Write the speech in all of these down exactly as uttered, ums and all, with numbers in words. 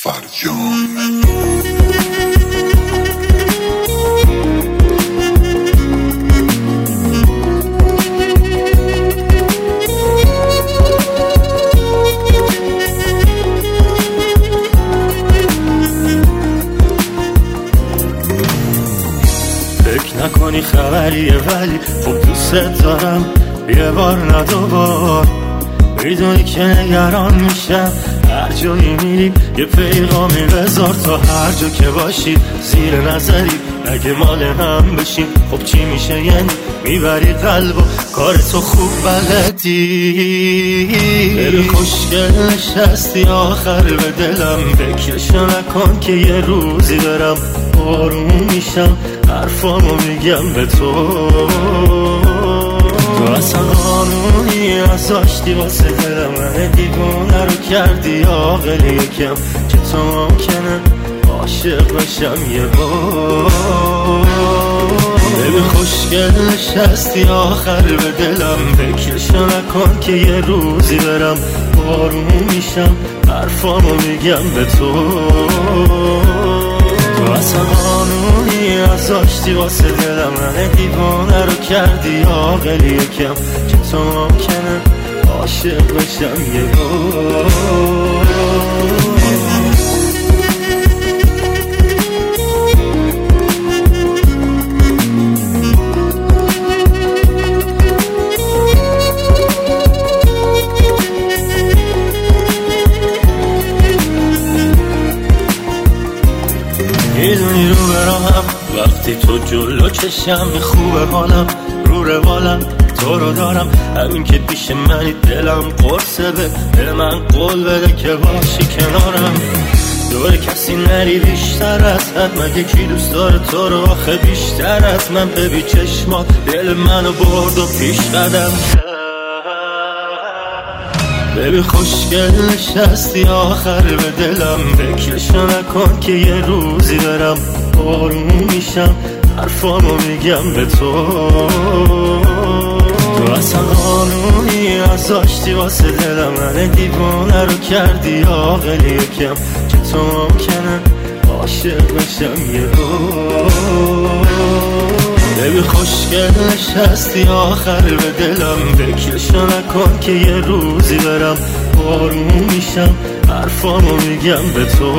فرجام. فکر نکنی خبریه ولی خب دوست دارم یه بار نه دوبار. میدونی که نگران میشم هر جایی میریم یه پیغامی بذار تا هر جا که باشی زیر نظری اگه مال هم بشیم خب چی میشه یعنی میبری قلب و کار تو خوب بلدی. دل خوشگل نشستی آخر به دلم فکرشو نکن که یه روزی برم آروم میشم حرفامو میگم به تو. تو اصلا قانونی ازاشتی واسه دلم من دیوونه رو کردی عاقل یکم که تو ممکنه عاشق بشم یه بار. ببین خوشگل نشستی آخر به دلم فکرشو نکن که یه روزی برم آروم میشم حرفامو میگم به تو. تو اصلا قانونی ازاشتی واسه دلم من دیوانه رو کردی عاقل یکم که تو ممکنه عاشق بشم یه بار. میدونی رو براهم وقتی تو جلو چشم خوبه حالم رو روالم تو رو دارم همین که پیش منی دلم قرصه به دل من قول بده که باشی کنارم. دور کسی نری بیشتر از حد مگه کی دوست داره تو رو آخه بیشتر از من. ببین چشمات دل منو برد و پیش قدم ببین خوشگل نشستی آخر به دلم فکرشو نکن که یه روزی برم آروم میشم حرفامو میگم به تو. تو اصلا قانونی ازاشتی واسه دلم من دیوونه رو کردی عاقل یکم که تو ممکنه عاشق بشم یه بار. ببین خوشگل نشستی آخر به دلم فکرشو نکن که یه روزی برم آروم میشم حرفامو میگم به تو.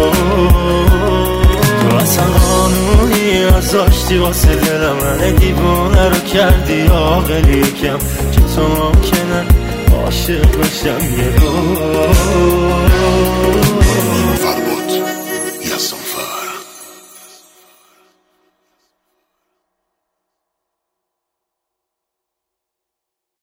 تو اصلا قانونی ازاشتی واسه دلم من دیوونه رو کردی عاقل یکم که تو ممکنه عاشق بشم یه بار.